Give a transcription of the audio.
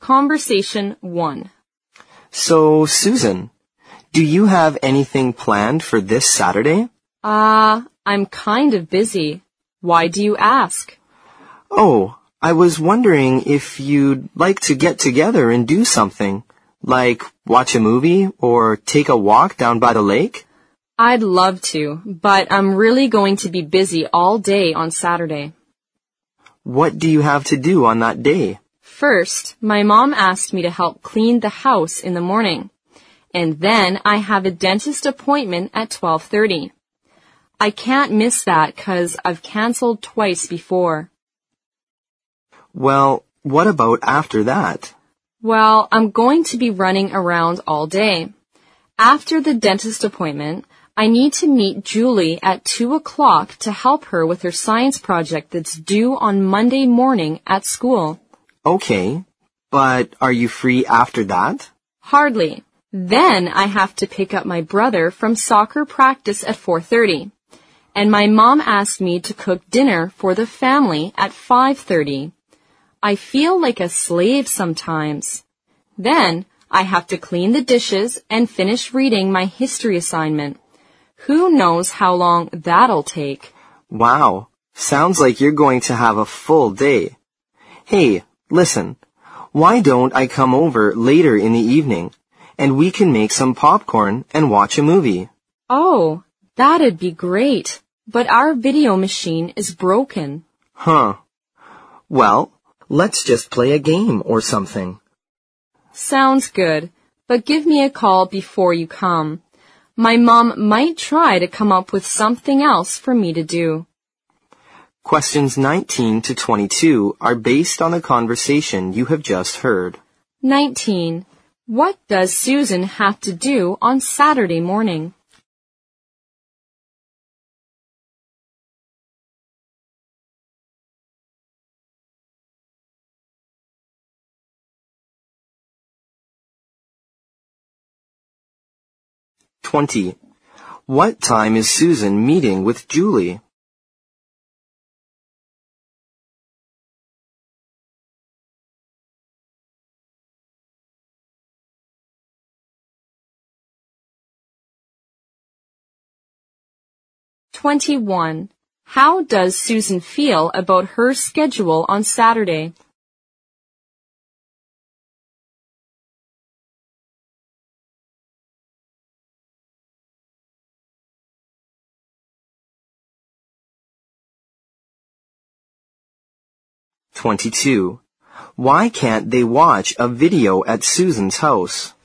Conversation 1. So, Susan, do you have anything planned for this Saturday? I'm kind of busy. Why do you ask? Oh, I was wondering if you'd like to get together and do something, like watch a movie or take a walk down by the lake? I'd love to, but I'm really going to be busy all day on Saturday. What do you have to do on that day? First, my mom asked me to help clean the house in the morning. And then I have a dentist appointment at 12:30. I can't miss that 'cause I've canceled twice before. Well, what about after that? Well, I'm going to be running around all day. After the dentist appointment, I need to meet Julie at 2 o'clock to help her with her science project that's due on Monday morning at school. Okay, but are you free after that? Hardly. Then I have to pick up my brother from soccer practice at 4:30. And my mom asked me to cook dinner for the family at 5:30. I feel like a slave sometimes. Then I have to clean the dishes and finish reading my history assignment. Who knows how long that'll take? Wow, sounds like you're going to have a full day. Hey, listen, why don't I come over later in the evening, and we can make some popcorn and watch a movie? Oh, that'd be great. But our video machine is broken. Huh. Well, let's just play a game or something. Sounds good, but give me a call before you come. My mom might try to come up with something else for me to do. Questions 19 to 22 are based on the conversation you have just heard. 19. What does Susan have to do on Saturday morning? Twenty. What time is Susan meeting with Julie? Twenty-one. How does Susan feel about her schedule on Saturday? Twenty-two. Why can't they watch a video at Susan's house?